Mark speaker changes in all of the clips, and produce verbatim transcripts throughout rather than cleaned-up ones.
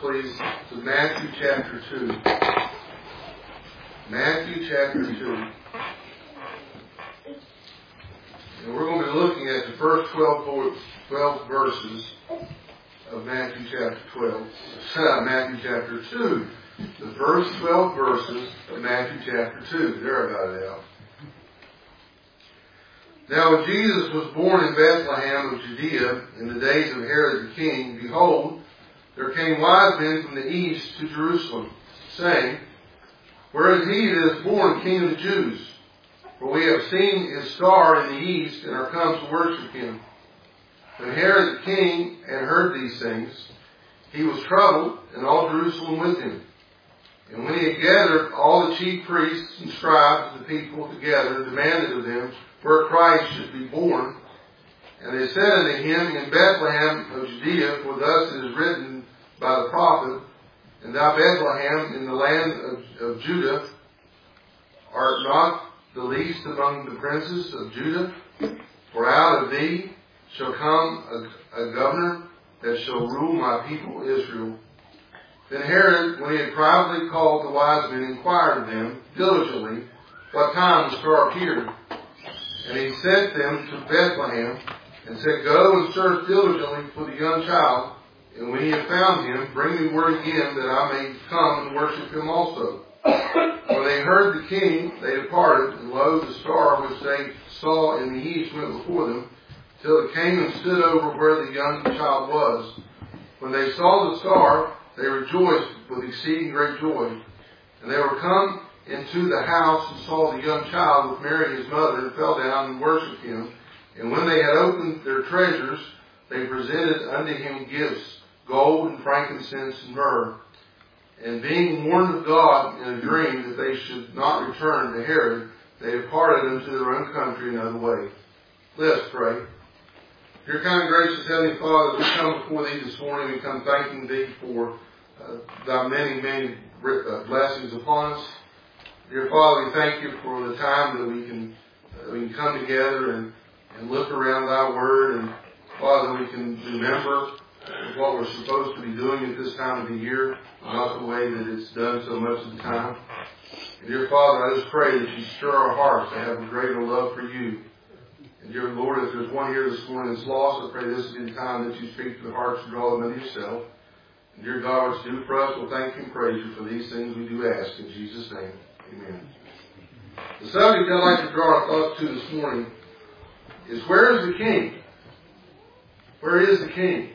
Speaker 1: please, to Matthew chapter two. Matthew chapter two. And we're going to be looking at the first twelve, twelve verses of Matthew chapter twelve. Uh, Matthew chapter two. The first twelve verses of Matthew chapter two. There I got it out. Now when Jesus was born in Bethlehem of Judea in the days of Herod the king, behold, there came wise men from the east to Jerusalem, saying, Where is he that is born King of the Jews? For we have seen his star in the east, and are come to worship him. When Herod the king had heard these things, he was troubled, and all Jerusalem with him. And when he had gathered all the chief priests and scribes of the people together, demanded of them where Christ should be born. And they said unto him, In Bethlehem of Judea, for thus it is written by the prophet, And thou, Bethlehem, in the land of, of Judah, art not the least among the princes of Judah, for out of thee shall come a, a governor that shall rule my people Israel. Then Herod, when he had privately called the wise men, inquired of them diligently what time the star appeared. And he sent them to Bethlehem, and said, Go and search diligently for the young child, and when ye have found him, bring me word again, that I may come and worship him also. When they heard the king, they departed, and lo, the star which they saw in the east went before them, till it came and stood over where the young child was. When they saw the star, they rejoiced with exceeding great joy. And they were come into the house, and saw the young child with Mary his mother, and fell down and worshipped him. And when they had opened their treasures, they presented unto him gifts, gold and frankincense and myrrh. And being warned of God in a dream that they should not return to Herod, they departed unto their own country another way. Let us pray. Dear kind and gracious Heavenly Father, we come before Thee this morning. We come thanking Thee for uh, Thy many, many uh, blessings upon us. Dear Father, we thank You for the time that we can uh, we can come together and, and look around Thy Word, and Father, we can remember what we're supposed to be doing at this time of the year, not the way that it's done so much of the time. And dear Father, I just pray that You stir our hearts to have a greater love for You. And dear Lord, if there's one here this morning that's lost, I pray this will be the time that You speak to the hearts and draw them unto Yourself. And dear God, what You do for us, we'll thank You and praise You for these things we do ask. In Jesus' name, amen. The subject I'd like to draw our thoughts to this morning is, where is the King? Where is the King?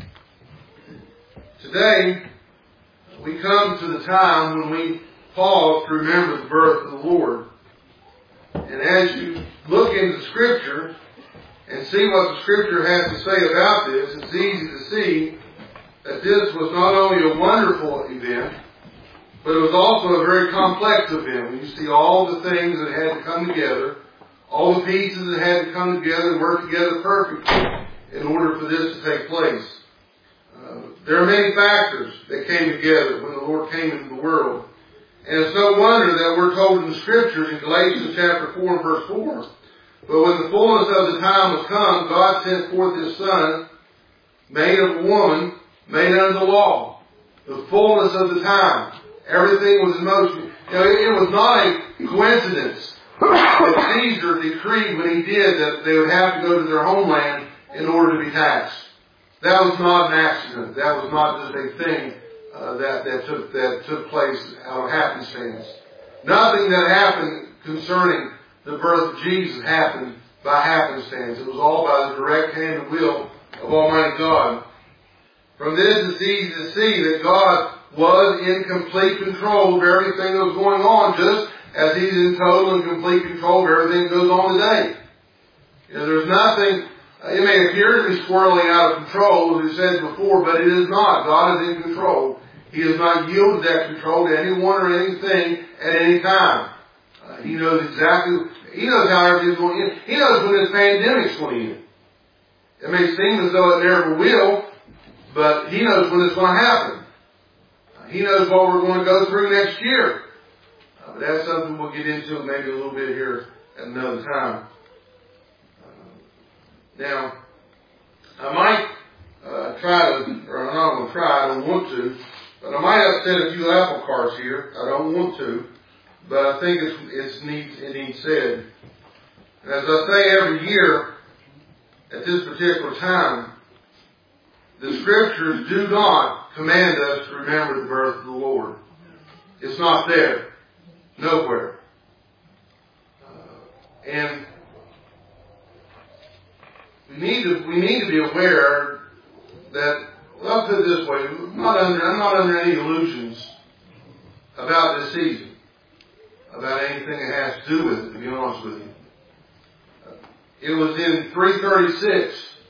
Speaker 1: Today, we come to the time when we pause to remember the birth of the Lord. And as you look into Scripture and see what the Scripture has to say about this, it's easy to see that this was not only a wonderful event, but it was also a very complex event. When you see all the things that had to come together, all the pieces that had to come together and work together perfectly in order for this to take place. Uh, there are many factors that came together when the Lord came into the world. And it's no wonder that we're told in the Scriptures in Galatians chapter four and verse four, But when the fullness of the time was come, God sent forth His Son, made of a woman, made under the law. The fullness of the time. Everything was in motion. You know, it, it was not a coincidence that Caesar decreed when he did that they would have to go to their homeland in order to be taxed. That was not an accident. That was not just a thing uh, that, that took that took place out of happenstance. Nothing that happened concerning the birth of Jesus happened by happenstance. It was all by the direct hand and will of Almighty God. From this, it's easy to see that God was in complete control of everything that was going on, just as He's in total and complete control of everything that goes on today. You know, there's nothing, it may appear to be swirling out of control, as we said before, but it is not. God is in control. He has not yielded that control to anyone or anything at any time. Uh, he knows exactly, He knows how everything's going in. He knows when this pandemic's going in. It may seem as though it never will, but He knows when it's going to happen. Uh, he knows what we're going to go through next year. Uh, but that's something we'll get into maybe a little bit here at another time. Uh, now, I might uh, try to, or I'm not going to try, I don't want to, But I might upset a few apple carts here. I don't want to, but I think it's, it's needs, it needs said. And as I say every year, at this particular time, the Scriptures do not command us to remember the birth of the Lord. It's not there. Nowhere. Uh, and we need to we need to be aware that, well, I'll put it this way, I'm not under, I'm not under any illusions about this season, about anything that has to do with it, to be honest with you. It was in three thirty-six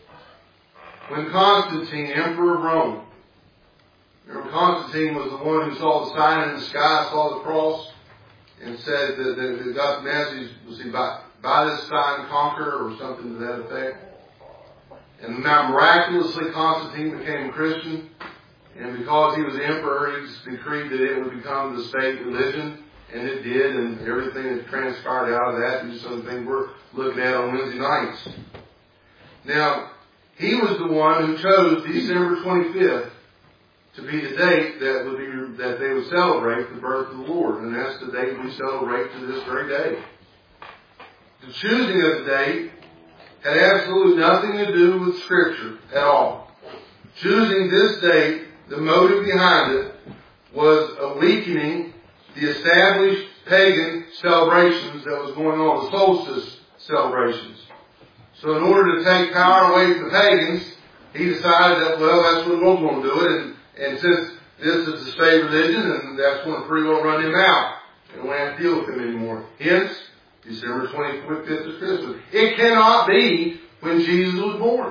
Speaker 1: when Constantine, Emperor of Rome, remember Constantine was the one who saw the sign in the sky, saw the cross, and said that, that, that got the message, was he by, by this sign conquer, or something to that effect. And now miraculously Constantine became a Christian, and because he was emperor, he just decreed that it would become the state religion, and it did, and everything that transpired out of that is something we're looking at on Wednesday nights. Now, he was the one who chose December twenty-fifth to be the date that would be that they would celebrate the birth of the Lord, and that's the date we celebrate to this very day. The choosing of the date had absolutely nothing to do with Scripture at all. Choosing this date, the motive behind it was a weakening the established pagan celebrations that was going on, the solstice celebrations. So in order to take power away from the pagans, he decided that, well, that's what we're going to do it. And, and since this is the state religion, and that's going to pretty well run him out. And we won't have to deal with him anymore. Hence, December twenty-fifth is Christmas. It cannot be when Jesus was born.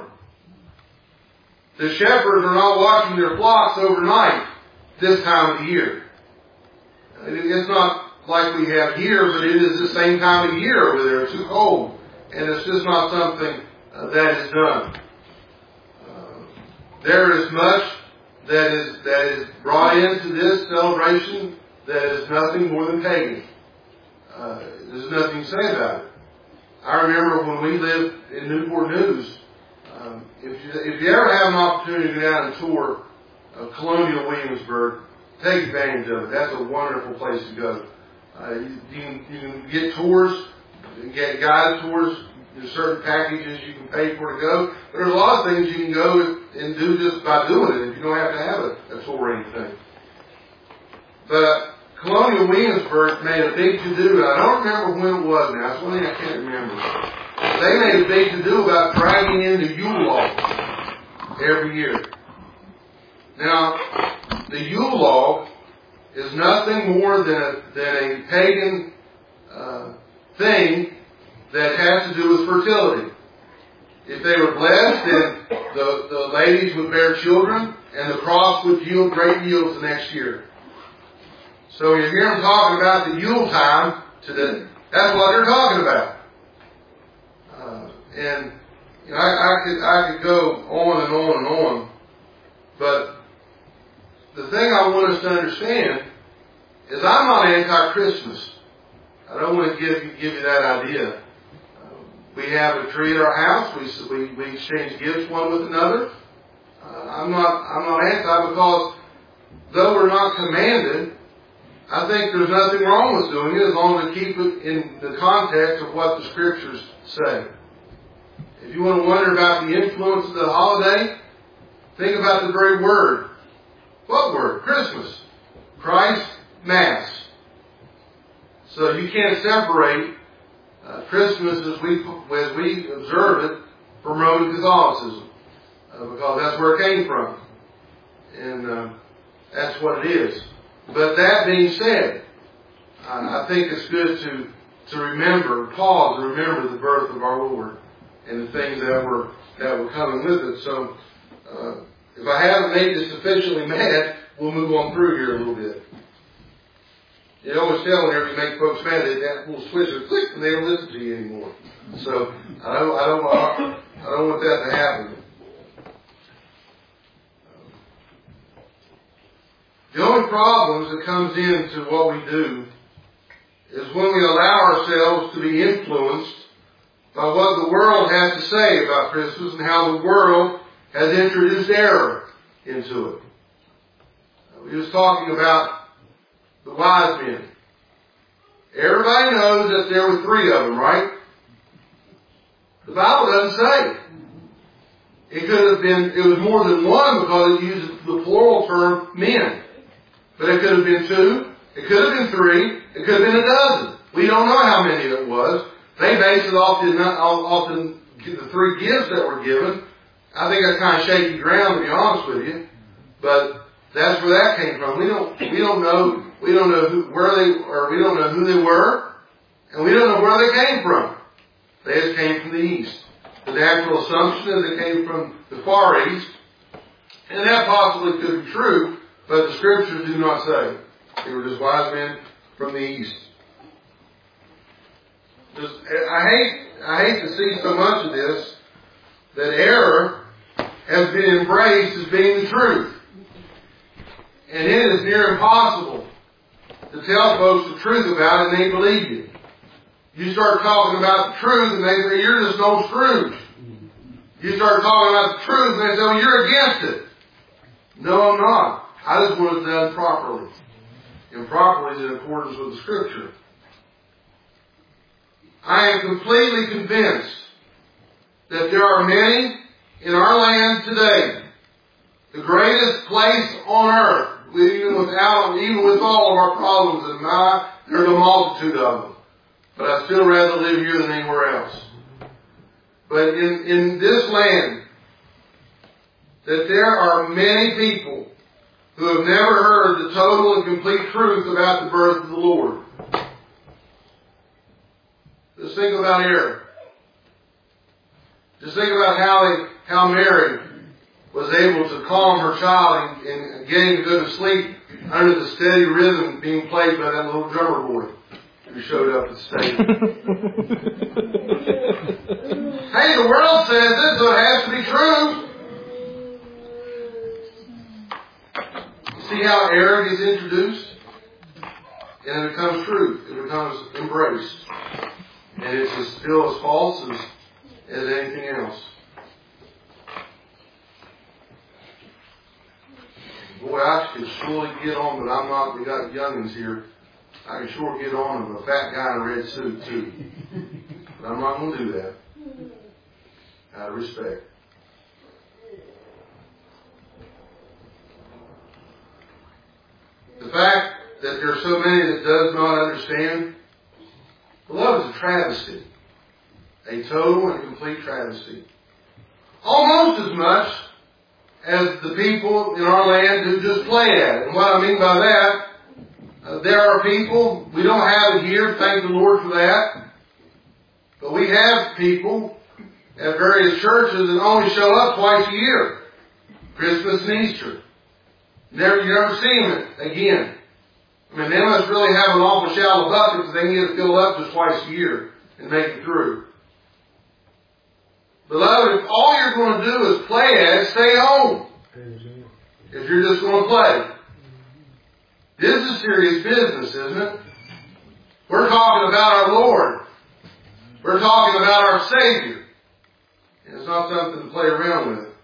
Speaker 1: The shepherds are not watching their flocks overnight this time of the year. It's not like we have here, but it is the same time of year over there. It's too cold. And it's just not something uh, that is done. Uh, there is much that is that is brought into this celebration that is nothing more than pagan. Uh, there's nothing to say about it. I remember when we lived in Newport News, um, if, you, if you ever have an opportunity to go down and tour uh, Colonial Williamsburg, take advantage of it. That's a wonderful place to go. Uh, you, you, can, you can get tours, you can get guided tours. There's certain packages you can pay for to go. But there's a lot of things you can go and do just by doing it if you don't have to have a, a tour or anything. But Colonial Williamsburg made a big to-do. I don't remember when it was now. It's one thing I can't remember. They made a big to-do about dragging in the Yule log every year. Now, the Yule log is nothing more than a, than a pagan uh, thing that has to do with fertility. If they were blessed, then the, the ladies would bear children, and the crops would yield great yields the next year. So you hear them talking about the Yule time today. That's what they're talking about. Uh, and you know, I, I could I could go on and on and on, but the thing I want us to understand is I'm not anti-Christmas. I don't want to give you, give you that idea. Uh, we have a tree at our house. We we, we exchange gifts one with another. Uh, I'm not I'm not anti because though we're not commanded, I think there's nothing wrong with doing it as long as we keep it in the context of what the Scriptures say. If you want to wonder about the influence of the holiday, think about the very word. What word? Christmas. Christ Mass. So you can't separate uh, Christmas as we as we observe it from Roman Catholicism, uh, because that's where it came from, and uh, that's what it is. But that being said, uh, I think it's good to to remember, pause, and remember the birth of our Lord and the things that were that were coming with it. So, uh, if I haven't made you sufficiently mad, we'll move on through here a little bit. You always tell whenever you make folks mad, they that little switcher click and they don't listen to you anymore. So I don't, I don't, want, I don't want that to happen. The only problems that comes into what we do is when we allow ourselves to be influenced by what the world has to say about Christmas and how the world has introduced error into it. he was talking about the wise men. Everybody knows that there were three of them, right? The Bible doesn't say. It could have been, it was more than one because it uses the plural term men. But it could have been two, it could have been three, it could have been a dozen. We don't know how many it was. They base it off the, off the, the three gifts that were given. I think that's kind of shaky ground, to be honest with you. But that's where that came from. We don't, we don't know, we don't know who, where they, or we don't know who they were, and we don't know where they came from. They just came from the east. The natural assumption is they came from the far east, and that possibly could be true, but the scriptures do not say. They were just wise men from the east. Just, I hate, I hate to see so much of this, that error has been embraced as being the truth. And it is near impossible to tell folks the truth about it and they believe you. You start talking about the truth and they say, you're just no Scrooge. You start talking about the truth and they say, well, you're against it. No, I'm not. I just want it done properly. And properly is in accordance with the Scripture. I am completely convinced that there are many in our land today, the greatest place on earth, even without, even with all of our problems, and my, there's a multitude of them. But I'd still rather live here than anywhere else. But in, in this land, that there are many people who have never heard the total and complete truth about the birth of the Lord. Just think about error. Just think about how they, how Mary was able to calm her child and, and get him to go to sleep under the steady rhythm being played by that little drummer boy who showed up at the stage. Hey, the world says this, so it has to be true. See how error is introduced? And it becomes truth. It becomes embraced. And it's as still as false as, as anything else. Boy, I could surely get on, but I'm not, we got youngins here. I can sure get on with a fat guy in a red suit too. But I'm not going to do that. Out of respect. The fact that there are so many that does not understand, beloved, is a travesty. A total and complete travesty. Almost as much as the people in our land who just play at it. And what I mean by that, uh, there are people, we don't have it here, thank the Lord for that, but we have people at various churches that only show up twice a year. Christmas and Easter. Never, you never see them again. I mean, they must really have an awful shallow bucket because they can get it filled up just twice a year and make it through. Beloved, if all you're going to do is play at it, stay home. If you're just going to play. This is serious business, isn't it? We're talking about our Lord. We're talking about our Savior. And it's not something to play around with.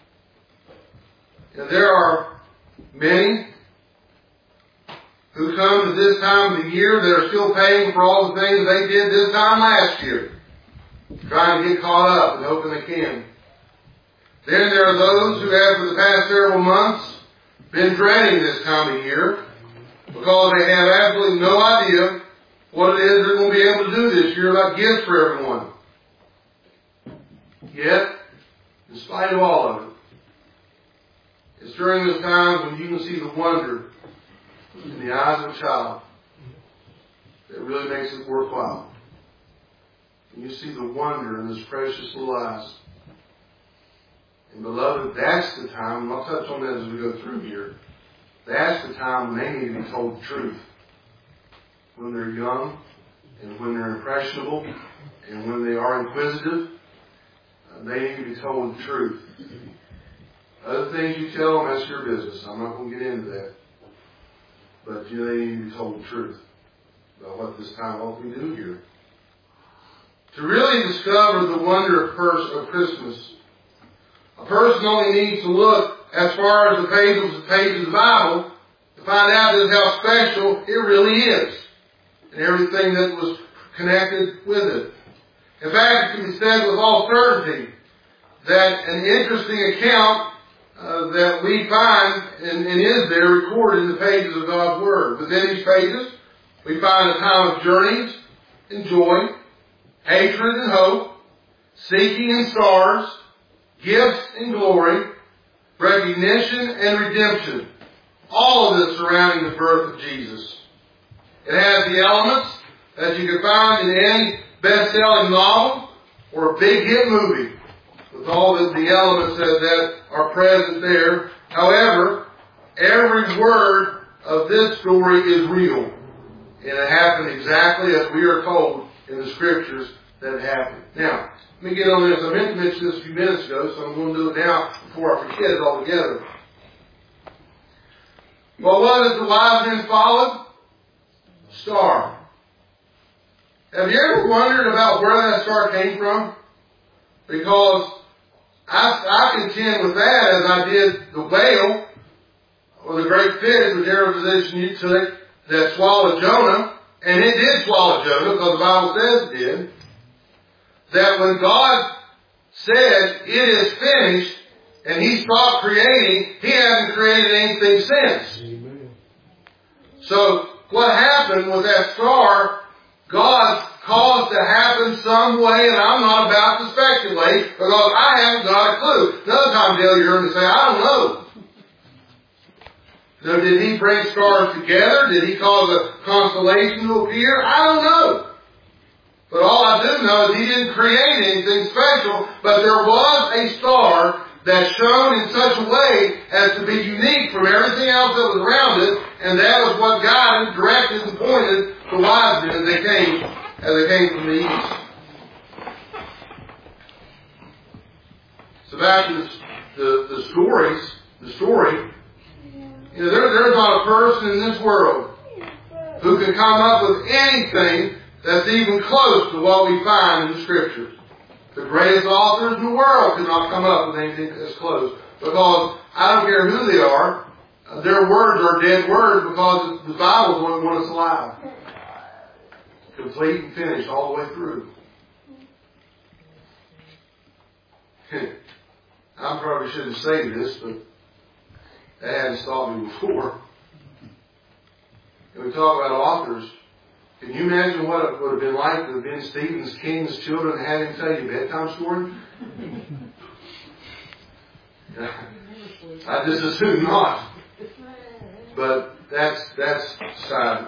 Speaker 1: And there are many who come to this time of the year that are still paying for all the things they did this time last year. Trying to get caught up and hoping they can. Then there are those who have for the past several months been dreading this time of year because they have absolutely no idea what it is they're going to be able to do this year about gifts for everyone. Yet, in spite of all of it, it's during those times when you can see the wonder in the eyes of a child that really makes it worthwhile. And you see the wonder in those precious little eyes. And beloved, that's the time, and I'll touch on that as we go through here, that's the time when they need to be told the truth. When they're young, and when they're impressionable, and when they are inquisitive, they need to be told the truth. Other things you tell them, that's your business. I'm not going to get into that. But you know, they need to be told the truth about what this time what we do here. To really discover the wonder of, pers- of Christmas, a person only needs to look as far as the pages, the pages of the Bible find out just how special it really is. And everything that was connected with it. In fact, it can be said with all certainty that an interesting account uh, that we find and, and is there recorded in the pages of God's Word. Within these pages, we find a time of journeys and joy, hatred and hope, seeking and stars, gifts and glory, recognition and redemption. All of this surrounding the birth of Jesus. It has the elements that you can find in any best-selling novel or a big hit movie, with all of the elements that, that are present there. However, every word of this story is real. And it happened exactly as we are told in the Scriptures that it happened. Now, let me get on this. I meant to mention this a few minutes ago, so I'm going to do it now before I forget it altogether. What was it the wise men followed? Star. Have you ever wondered about where that star came from? Because I, I contend with that as I did the whale, or the great fish, whichever position you took, that swallowed Jonah, and it did swallow Jonah, because the Bible says it did, that when God said, it is finished, and He stopped creating, He hasn't created anything since. Amen. So, what happened with that star, God caused to happen some way, and I'm not about to speculate, because I haven't got a clue. Another time, Dale, you heard me say, I don't know. So did He bring stars together? Did He cause a constellation to appear? I don't know. But all I do know is He didn't create anything special, but there was a star that shone in such a way as to be unique from everything else that was around it, and that was what guided, directed, and pointed the wise men as they came, as they came from the east. So back to the, the, the stories, the story, you know, there, there's not a person in this world who can come up with anything that's even close to what we find in the Scriptures. The greatest authors in the world could not come up with anything that's close. Because I don't care who they are, their words are dead words, because the Bible's the only one that's alive. Complete and finished all the way through. I probably shouldn't say this, but that hadn't stopped me before. And we talk about authors. Can you imagine what it would have been like to have been Stephen King's children and had him tell you a bedtime story? I just assume not. But that's that's side.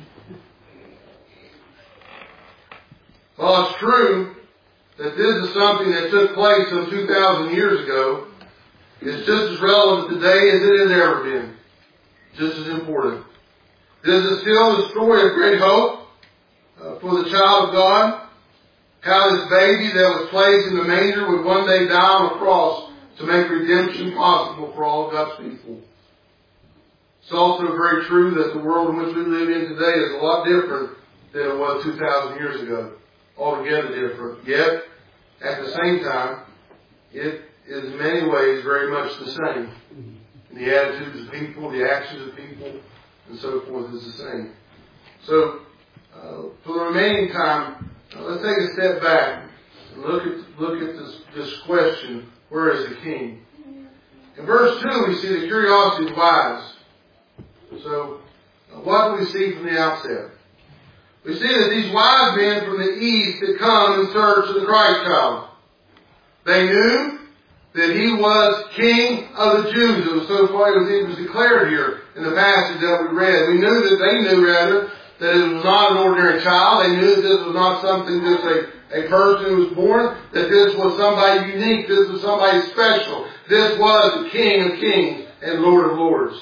Speaker 1: Well, it's true that this is something that took place some two thousand years ago. It's just as relevant today as it has ever been. Just as important. This is still the story of great hope uh, for the child of God. How this baby that was placed in the manger would one day die on a cross to make redemption possible for all of God's people. It's also very true that the world in which we live in today is a lot different than it was two thousand years ago. Altogether different. Yet, at the same time, it is in many ways very much the same. The attitudes of people, the actions of people, and so forth is the same. So, uh, for the remaining time, uh, let's take a step back and look at look at this, this question, where is the king? In verse two, we see the curiosity of the wise. So, uh, what do we see from the outset? We see that these wise men from the east had come in search of the Christ child. They knew that He was King of the Jews. It was so far, it was, it was declared here in the passage that we read. We knew that they knew, rather, that it was not an ordinary child. They knew that this was not something, just a, a person who was born, that this was somebody unique. This was somebody special. This was the King of Kings and Lord of Lords.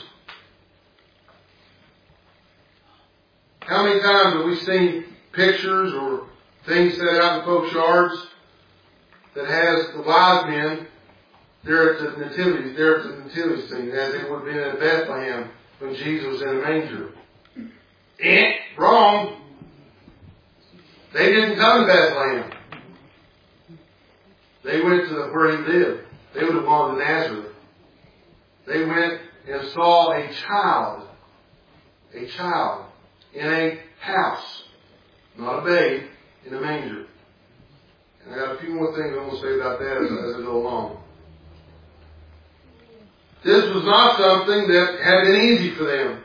Speaker 1: How many times have we seen pictures or things set out in folks' yards that has the wise men there at the nativity, there at the nativity scene, as it would have been in Bethlehem when Jesus was in the manger? Eh, wrong. They didn't come to Bethlehem. They went to where He lived. They would have gone to Nazareth. They went and saw a child a child in a house, not a babe in a manger. And I got a few more things I'm going to say about that as, as I go along. This was not something that had been easy for them.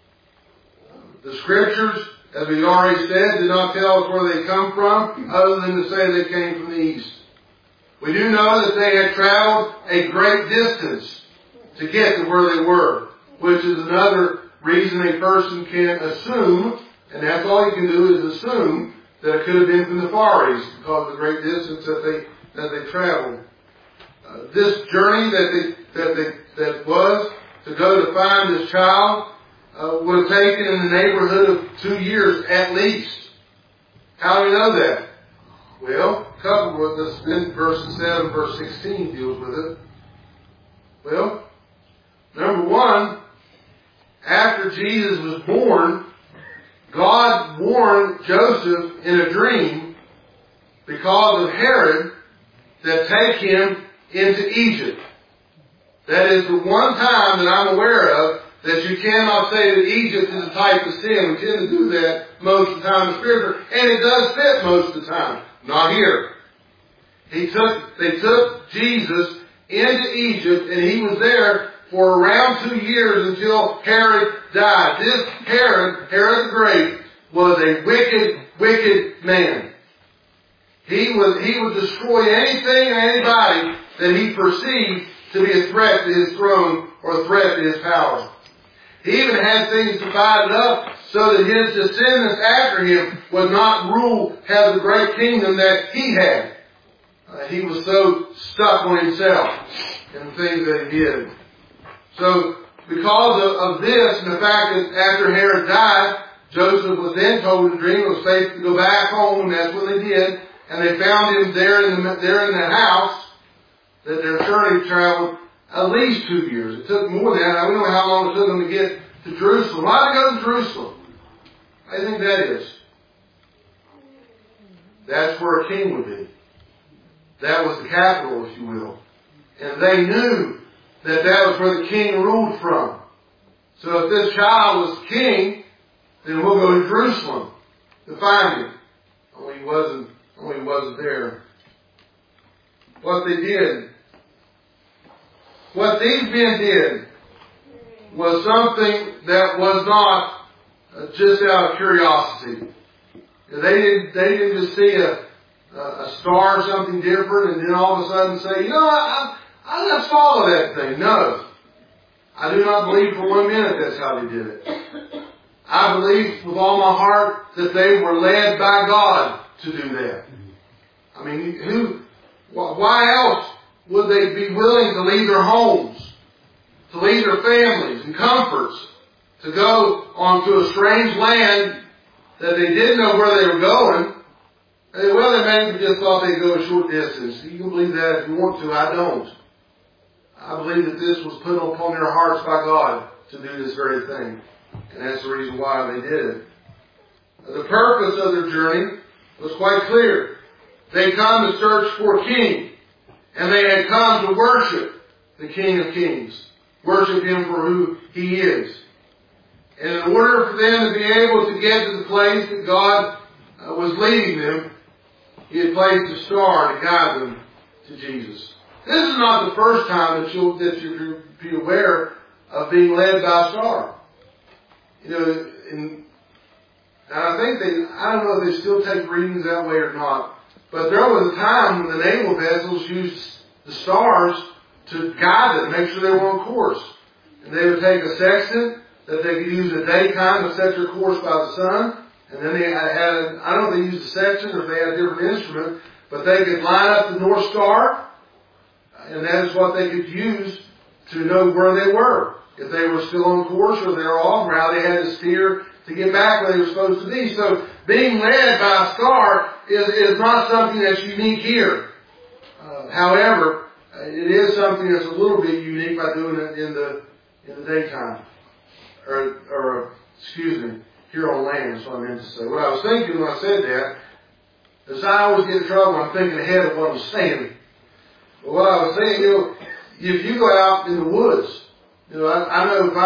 Speaker 1: The scriptures, as we've already said, did not tell us where they come from, other than to say they came from the east. We do know that they had traveled a great distance to get to where they were, which is another reason a person can assume, and that's all you can do is assume, that it could have been from the Far East because of the great distance that they that they traveled. Uh, this journey that they that they that was to go to find this child uh, would have taken in the neighborhood of two years at least. How do we know that? Well, coupled with this, in verse seven, verse sixteen deals with it. Well, number one, after Jesus was born, God warned Joseph in a dream because of Herod that take him into Egypt. That is the one time that I'm aware of that you cannot say that Egypt is a type of sin. We tend to do that most of the time in Scripture, and it does fit most of the time. Not here. He took, they took Jesus into Egypt, and he was there for around two years until Herod died. This Herod, Herod the Great, was a wicked, wicked man. He would, he would destroy anything and anybody that he perceived to be a threat to his throne or a threat to his power. He even had things divided up so that his descendants after him would not rule, have the great kingdom that he had. Uh, he was so stuck on himself and the things that he did. So, because of, of this and the fact that after Herod died, Joseph was then told in a dream it was safe to go back home, and that's what they did. And they found him there in the, there in the house that their journey traveled at least two years. It took more than that. I don't know how long it took them to get to Jerusalem. Why did they go to Jerusalem? I think that is. That's where a king would be. That was the capital, if you will. And they knew that that was where the king ruled from. So if this child was king, then we'll go to Jerusalem to find him. Only he wasn't, only he wasn't there. What they did, what these men did was something that was not uh, just out of curiosity. They didn't, they didn't just see a, a star or something different and then all of a sudden say, you know, I, I, I just follow that thing. No. I do not believe for one minute that's how they did it. I believe with all my heart that they were led by God to do that. I mean, who, why else would they be willing to leave their homes, to leave their families and comforts, to go onto a strange land that they didn't know where they were going? And well, they maybe just thought they'd go a short distance. You can believe that if you want to. I don't. I believe that this was put upon their hearts by God to do this very thing. And that's the reason why they did it. The purpose of their journey was quite clear. They come to search for a king. And they had come to worship the King of Kings. Worship Him for who He is. And in order for them to be able to get to the place that God uh, was leading them, He had placed a star to guide them to Jesus. This is not the first time that you'll, that you'll be aware of being led by a star. You know, and, and I think they, I don't know if they still take readings that way or not, but there was a time when the naval vessels used the stars to guide them, make sure they were on course. And they would take a sextant that they could use at daytime to set their course by the sun. And then they had, a, I don't know if they used a sextant or if they had a different instrument, but they could line up the North Star, and that is what they could use to know where they were. If they were still on course or they were off, or how they had to steer to get back where they were supposed to be. So being led by a star is, is not something that's unique here. Uh, however, it is something that's a little bit unique by doing it in the in the daytime. Or, or excuse me, here on land is what I meant to say. What I was thinking when I said that is I always get in trouble when I'm thinking ahead of what I'm saying. But what I was saying, you know, if you go out in the woods, you know, I, I know if I'm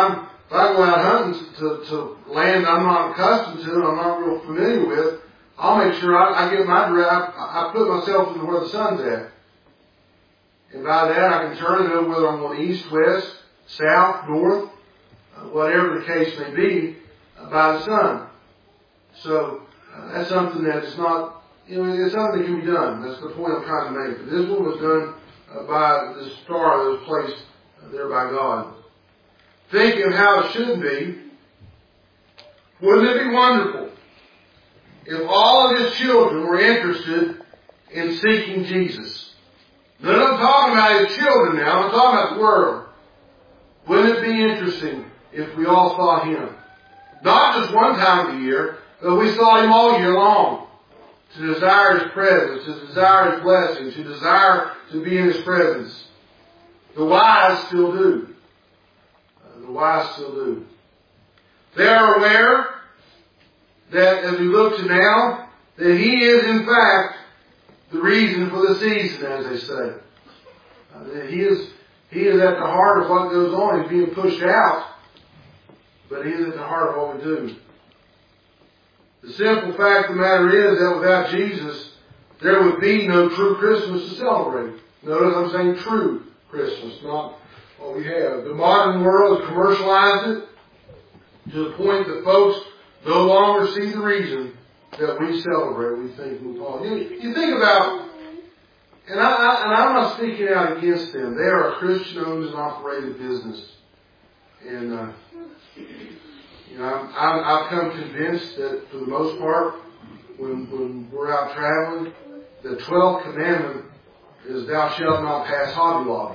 Speaker 1: if I go out hunting to, to land I'm not accustomed to and I'm not real familiar with, I'll make sure I, I get my direct, I, I put myself into where the sun's at. And by that I can turn it over whether I'm going east, west, south, north, uh, whatever the case may be, uh, by the sun. So uh, that's something that's not, you know, it's something that can be done. That's the point I'm trying to make. But this one was done uh, by the star that was placed uh, there by God. Thinking of how it should be, wouldn't it be wonderful if all of his children were interested in seeking Jesus? Now, I'm talking about his children now. I'm talking about the world. Wouldn't it be interesting if we all saw him? Not just one time of the year, but we saw him all year long. To desire his presence, to desire his blessing, to desire to be in his presence. The wise still do. Uh, the wise still do. They are aware that as we look to now, that he is in fact the reason for the season, as they say. Uh, that he is, he is at the heart of what goes on. He's being pushed out, but he is at the heart of what we do. The simple fact of the matter is that without Jesus, there would be no true Christmas to celebrate. Notice I'm saying true Christmas, not what we have. The modern world has commercialized it to the point that folks no longer see the reason that we celebrate. We think we call. You, you think about, and, I, I, and I'm not speaking out against them. They are a Christian-owned and operated business. And, uh, you know, I'm, I'm, I've come convinced that for the most part, when, when we're out traveling, the twelfth commandment is thou shalt not pass Hobby Lobby.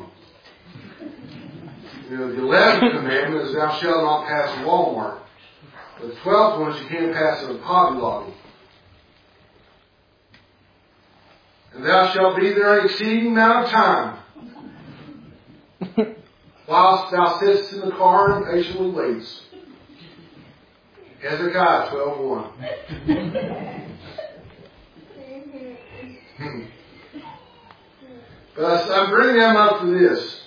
Speaker 1: You know, the eleventh commandment is thou shalt not pass Walmart. The twelfth one is you can't pass a Hobby Lobby. And thou shalt be there an exceeding amount of time, whilst thou sittest in the car and patiently waits. Hezekiah twelve one. But I'm bringing them up for this.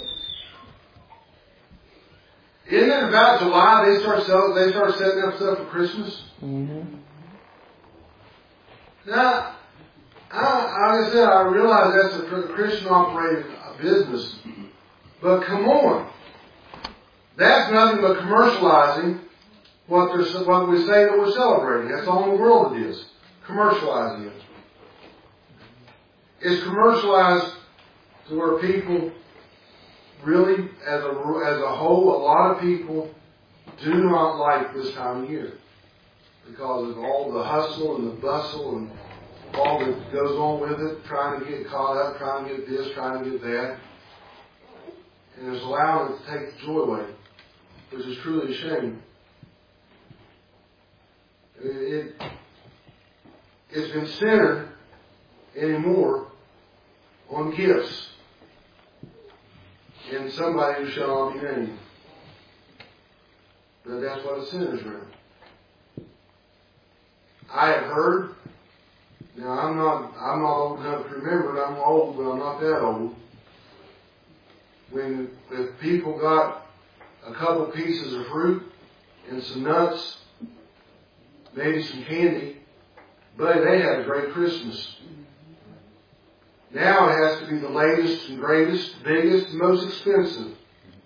Speaker 1: Isn't it about July they start selling, they start setting up stuff for Christmas? Mm-hmm. Now, I, like I said, I realize that's a Christian operated business, but come on, that's nothing but commercializing what they're what we say that we're celebrating. That's all in the world it is, commercializing it. It's commercialized to where people really, as a, as a whole, a lot of people do not like this time of year because of all the hustle and the bustle and all that goes on with it, trying to get caught up, trying to get this, trying to get that. And it's allowing it to take the joy away, which is truly a shame. It, it, it's been centered anymore on gifts and somebody who shall not be named. But that's what it centers around. I have heard, now I'm not I'm not old enough to remember it, I'm old, but I'm not that old. When if people got a couple pieces of fruit and some nuts, maybe some candy, but they had a great Christmas. Now it has to be the latest and greatest, biggest, and most expensive.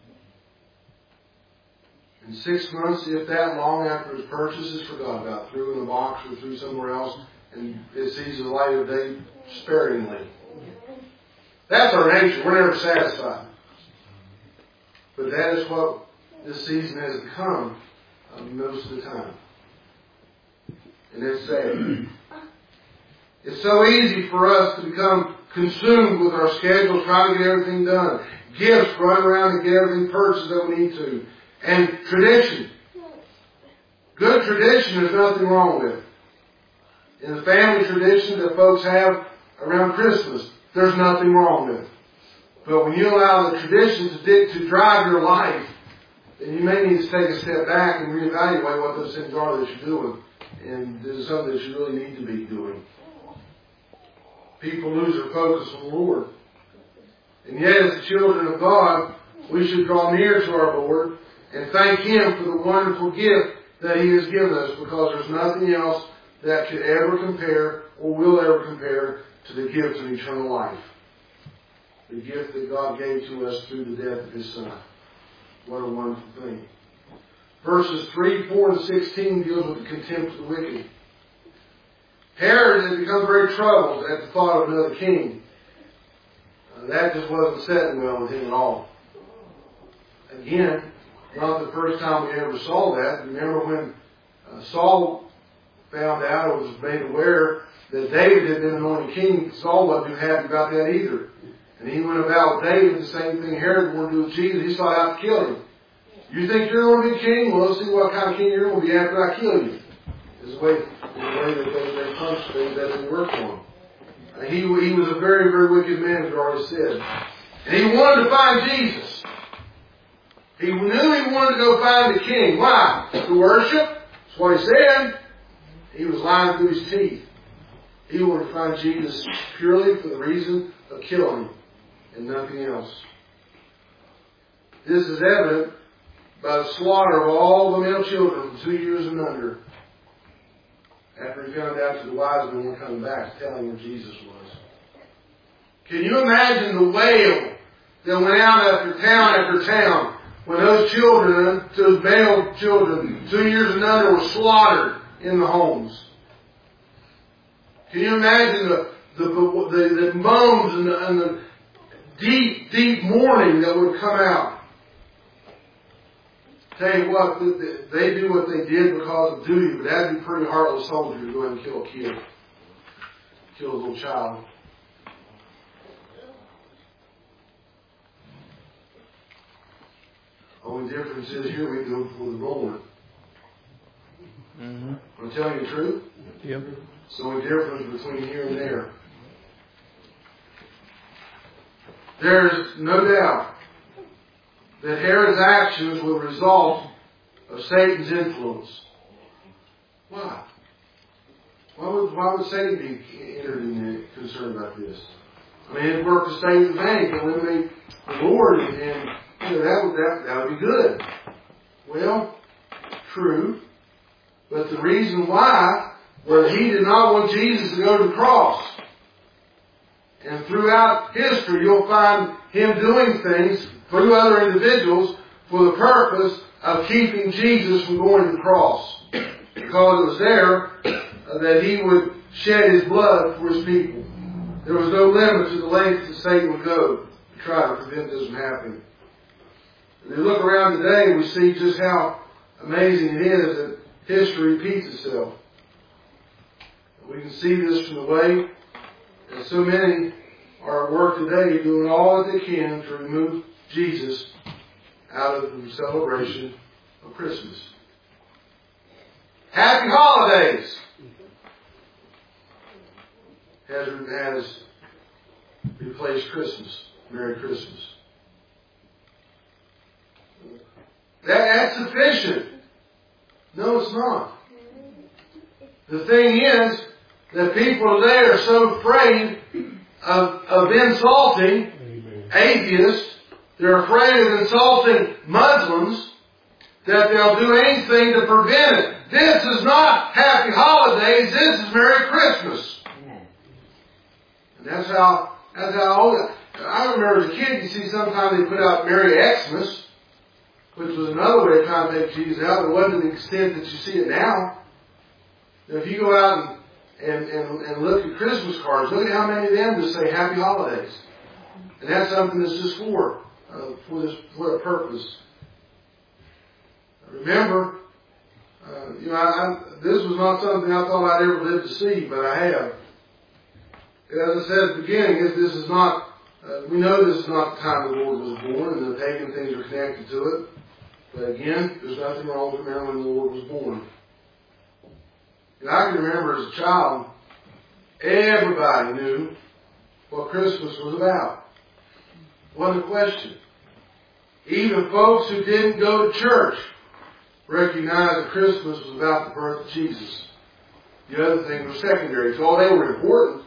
Speaker 1: And six months, if that long after its purchase, is forgot about, threw in a box or threw somewhere else, and it sees the light of day sparingly. That's our nature. We're never satisfied. But that is what this season has become uh, most of the time. And it's sad. It's so easy for us to become consumed with our schedules, trying to get everything done. Gifts, run around and get everything purchased that we need to. And tradition. Good tradition, there's nothing wrong with. In the family tradition that folks have around Christmas, there's nothing wrong with. But when you allow the tradition to, dig, to drive your life, then you may need to take a step back and reevaluate what those things are that you're doing. And this is something that you really need to be doing. People lose their focus on the Lord. And yet, as the children of God, we should draw near to our Lord and thank Him for the wonderful gift that He has given us, because there's nothing else that could ever compare or will ever compare to the gift of eternal life. The gift that God gave to us through the death of His Son. What a wonderful thing. Verses three, four, and sixteen deals with the contempt of the wicked. Herod had become very troubled at the thought of another king. Uh, that just wasn't setting well with him at all. Again, not the first time we ever saw that. Remember when uh, Saul found out or was made aware that David had been anointed king, Saul wasn't too happy about that either. And he went about with David, the same thing Herod wanted to do with Jesus. He sought out to kill him. You think you're going to be king? Well, let's see what kind of king you're going to be after I kill you. Is the way, is the way that they, they punched things that didn't work for him. Uh, he, he was a very, very wicked man, as I already said. And he wanted to find Jesus. He knew he wanted to go find the king. Why? To worship? That's what he said. He was lying through his teeth. He wanted to find Jesus purely for the reason of killing him and nothing else. This is evident by the slaughter of all the male children from two years and under, after he found out that the wise men were coming back to tell him where Jesus was. Can you imagine the wail that went out after town after town when those children, those male children, two years and under, were slaughtered in the homes? Can you imagine the the, the, the moans and the, and the deep, deep mourning that would come out? Tell you what, they do what they did because of duty, but that'd be pretty heartless soldier to go ahead and kill a kid. Kill a little child. Only difference is here we do it before the moment. Mm-hmm. I'm telling you the truth? Yep. It's the only difference between here and there. There's no doubt that Herod's actions were the result of Satan's influence. Why? Why would, why would Satan be entered in concern about this? I mean, it worked to stay the bank and eliminate the Lord, and, and you know, that would that, that would be good. Well, true. But the reason why was he did not want Jesus to go to the cross. And throughout history, you'll find him doing things through other individuals for the purpose of keeping Jesus from going to the cross. Because it was there uh, that he would shed his blood for his people. There was no limit to the lengths that Satan would go to try to prevent this from happening. If you look around today, we see just how amazing it is that history repeats itself. We can see this from the way that so many are at work today doing all that they can to remove Jesus out of the celebration of Christmas. Happy holidays has, has replaced Christmas. Merry Christmas. That, that's sufficient. No, it's not. The thing is that people today are so afraid of, of insulting atheists. They're afraid of insulting Muslims that they'll do anything to prevent it. This is not Happy Holidays. This is Merry Christmas. And that's how, that's how old, I remember as a kid, you see sometimes they put out Merry Xmas, which was another way of trying to take Jesus out. It wasn't to the extent that you see it now. If you go out and, and, and, and look at Christmas cards, look at how many of them just say Happy Holidays. And that's something that's just for, uh, for this, for a purpose. Remember, uh, you know, I, I, this was not something I thought I'd ever live to see, but I have. As I said at the beginning, this, this is not, uh, we know this is not the time the Lord was born, and the pagan things are connected to it. But again, there's nothing wrong with remembering when the Lord was born. And I can remember as a child, everybody knew what Christmas was about. Wasn't a question. Even folks who didn't go to church recognized that Christmas was about the birth of Jesus. The other things were secondary. So they were important.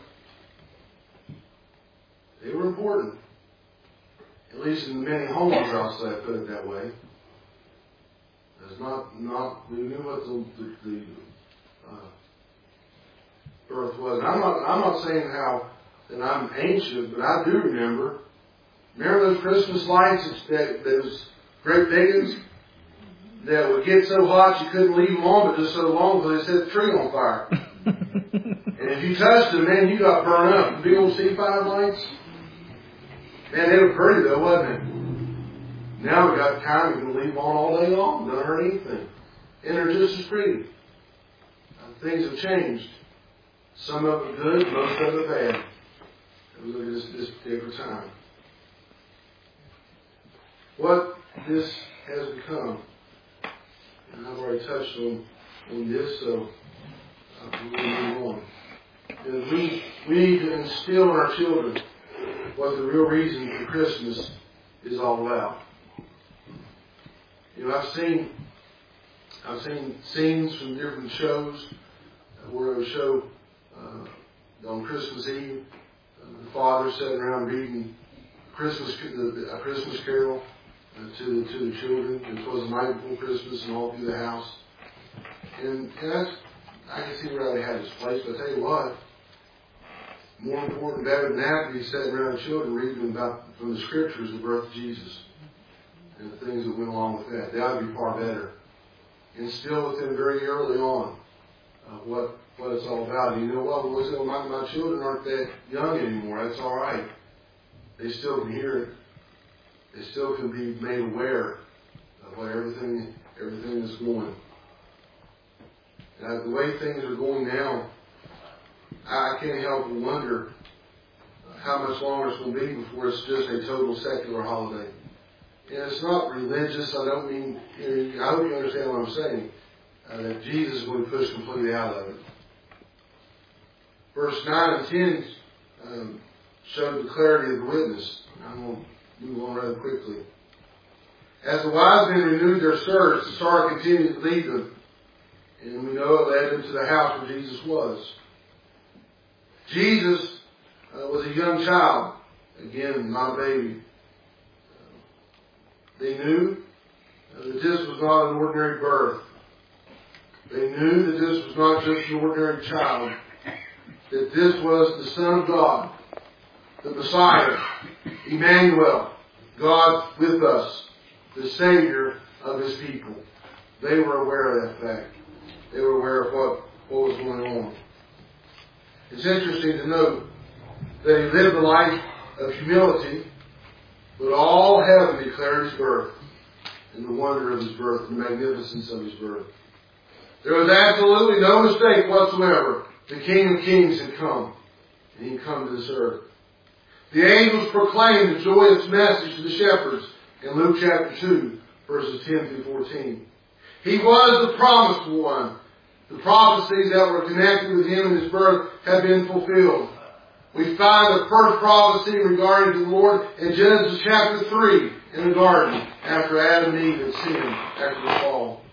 Speaker 1: They were important. At least in many homes, I'll say, put it that way. It's not, not, we knew what the, the, the uh, birth was. And I'm not, I'm not saying how that I'm ancient, but I do remember. Remember those Christmas lights, that those great big ones that would get so hot you couldn't leave them on, but just so long because they set the tree on fire. And if you touched them, man, you got burned up. The big old C five lights. Man, they were pretty though, wasn't it? Now we got time, you can leave them on all day long. Doesn't hurt anything. And they're just as pretty. Uh, things have changed. Some of it good, most of it bad. We look at this, this particular time. What this has become, and I've already touched on, on this, so uh, we'll move on. And we, we need to instill in our children what the real reason for Christmas is all about. You know, I've seen, I've seen scenes from different shows where it would show uh, on Christmas Eve, uh, the father sitting around reading Christmas, a Christmas carol uh, to the to the children. It was the night before Christmas, and all through the house. And, and that's, I can see where they had this place. But I tell you what, more important, better than that, to be sitting around the children reading about from the Scriptures the birth of Jesus and the things that went along with that. That would be far better. Instill with them very early on uh, what what it's all about. And you know what? Well, my, my children aren't that young anymore. That's all right. They still can hear it. They still can be made aware of what everything everything is going. And the way things are going now, I can't help but wonder how much longer it's going to be before it's just a total secular holiday. And it's not religious. I don't mean, you know, I hope you understand what I'm saying, uh, that Jesus is going to push completely out of it. Verse nine and ten um, showed the clarity of the witness. I'm going to move on rather quickly. As the wise men renewed their search, the star continued to lead them. And we know it led them to the house where Jesus was. Jesus uh, was a young child. Again, not a baby. Uh, they knew uh, that this was not an ordinary birth. They knew that this was not just an ordinary child. That this was the Son of God, the Messiah, Emmanuel, God with us, the Savior of His people. They were aware of that fact. They were aware of what, what was going on. It's interesting to note that He lived a life of humility, but all heaven declared His birth and the wonder of His birth, the magnificence of His birth. There was absolutely no mistake whatsoever. The King of Kings had come, and He had come to this earth. The angels proclaimed the joyous message to the shepherds in Luke chapter two, verses ten through fourteen. He was the promised one. The prophecies that were connected with Him and His birth have been fulfilled. We find the first prophecy regarding the Lord in Genesis chapter three in the garden after Adam and Eve had sinned after the fall.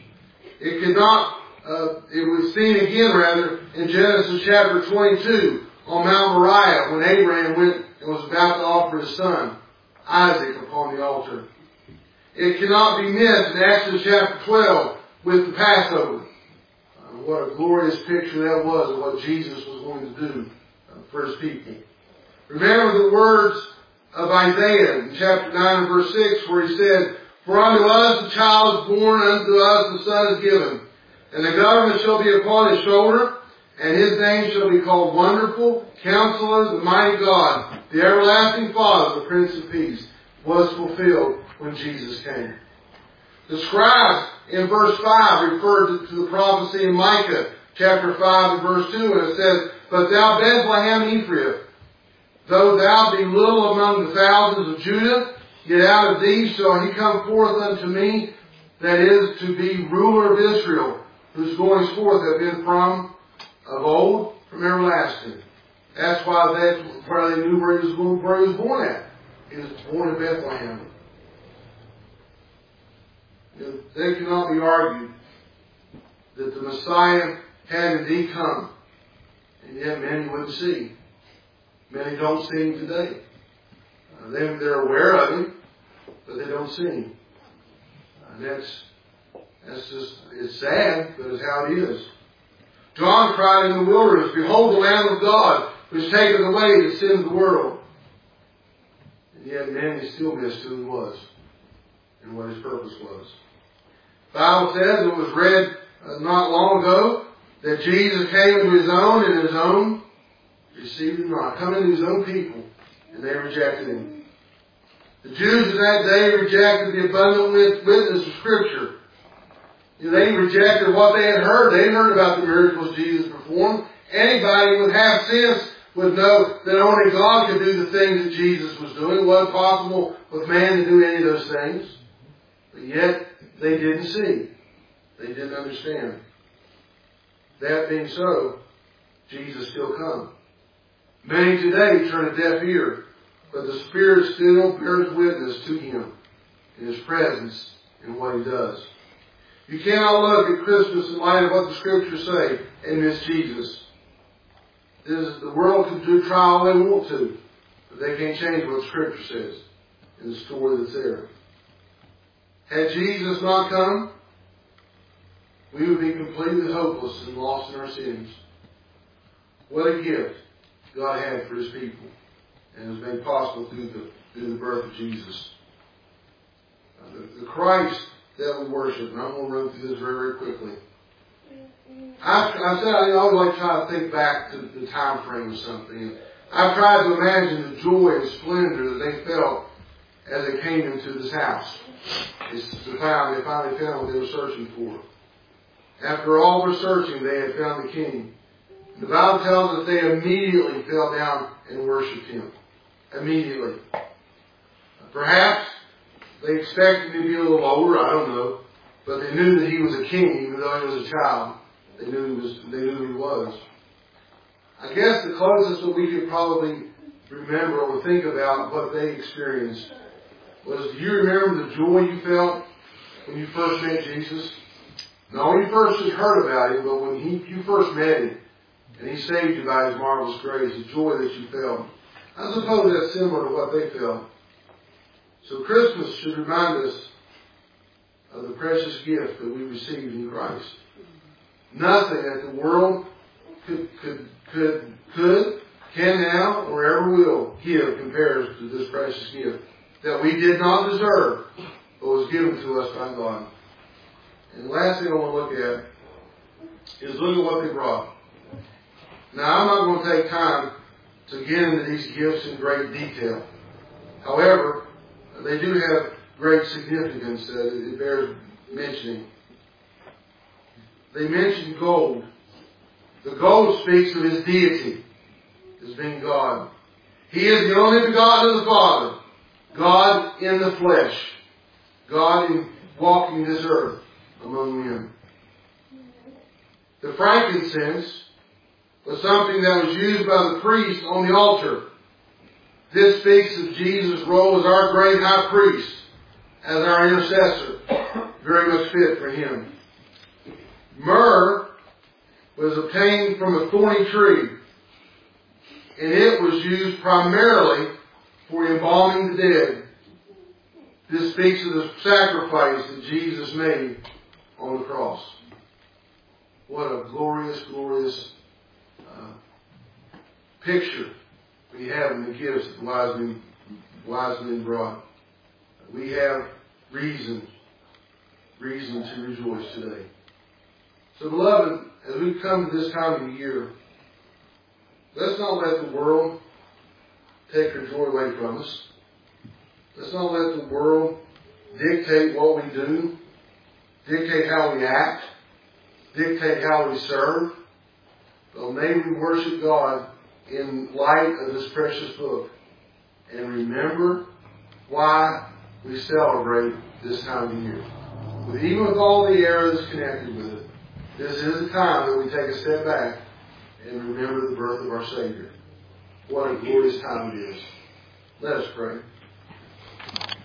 Speaker 1: It could not, uh, it was seen again rather in Genesis chapter twenty-two on Mount Moriah when Abraham went and was about to offer his son Isaac upon the altar. It cannot be missed in Exodus chapter twelve with the Passover. Uh, what a glorious picture that was of what Jesus was going to do uh, for His people. Remember the words of Isaiah in chapter nine and verse six where he said, "For unto us a child is born, and unto us a son is given. And the government shall be upon His shoulder, and His name shall be called Wonderful, Counselor, the Mighty God, the Everlasting Father, the Prince of Peace," was fulfilled when Jesus came. The scribes in verse five referred to the prophecy in Micah chapter five and verse two, and it says, "But thou Bethlehem Ephraim, though thou be little among the thousands of Judah, yet out of thee shall He come forth unto me, that is to be ruler of Israel, whose goings forth have been from of old, from everlasting." That's why that's where they knew where He was born, where He was born at. He was born in Bethlehem. You know, they cannot be argued that the Messiah had indeed come, and yet many wouldn't see. Many don't see Him today. Uh, they, they're aware of Him, but they don't see Him. And that's That's just, it's sad, but it's how it is. John cried in the wilderness, "Behold the Lamb of God, which taketh away the sin of the world." And yet man still missed who he was and what his purpose was. The Bible says, it was read uh, not long ago, that Jesus came into his own, and his own received him not. Come into his own people, and they rejected him. The Jews of that day rejected the abundant witness of Scripture. They rejected what they had heard. They had heard about the miracles Jesus performed. Anybody with half sense would know that only God could do the things that Jesus was doing. It wasn't possible with man to do any of those things. But yet, they didn't see. They didn't understand. That being so, Jesus still comes. Many today turn a deaf ear, but the Spirit still bears witness to Him in His presence and what He does. You cannot look at Christmas in light of what the Scriptures say and miss Jesus. This, the world can do try all they want to, but they can't change what the Scripture says in the story that's there. Had Jesus not come, we would be completely hopeless and lost in our sins. What a gift God had for His people, and it was made possible through the, through the birth of Jesus. Uh, the, the Christ that we worship, and I'm going to run through this very, very quickly. I've, I've said I always like to try to think back to the time frame of something. I've tried to imagine the joy and splendor that they felt as they came into this house. It's the time they finally found what they were searching for. After all their searching, they had found the King. The Bible tells us they immediately fell down and worshipped Him. Immediately. Perhaps they expected him to be a little older, I don't know. But they knew that He was a king, even though He was a child. They knew He was, they knew who He was. I guess the closest that we could probably remember or think about what they experienced was, do you remember the joy you felt when you first met Jesus? Not when you first just heard about Him, but when he, you first met Him and He saved you by His marvelous grace, the joy that you felt. I suppose that's similar to what they felt. So Christmas should remind us of the precious gift that we received in Christ. Nothing that the world could, could, could, could, can now, or ever will give compares to this precious gift that we did not deserve, but was given to us by God. And the last thing I want to look at is look at what they brought. Now, I'm not going to take time to get into these gifts in great detail. However, they do have great significance that it bears mentioning. They mention gold. The gold speaks of His deity as being God. He is the only begotten of the Father. God in the flesh. God in walking this earth among men. The frankincense was something that was used by the priest on the altar. This speaks of Jesus' role as our great high priest, as our intercessor. Very much fit for Him. Myrrh was obtained from a thorny tree, and it was used primarily for embalming the dead. This speaks of the sacrifice that Jesus made on the cross. What a glorious, glorious uh, picture we have in the gifts that the wise men, wise men brought. We have reason, reason to rejoice today. So, beloved, as we come to this time of the year, let's not let the world take our joy away from us. Let's not let the world dictate what we do, dictate how we act, dictate how we serve. But may we worship God in light of this precious book and remember why we celebrate this time of year. But even with all the errors connected with it, this is the time that we take a step back and remember the birth of our Savior. What a glorious time it is. Let us pray.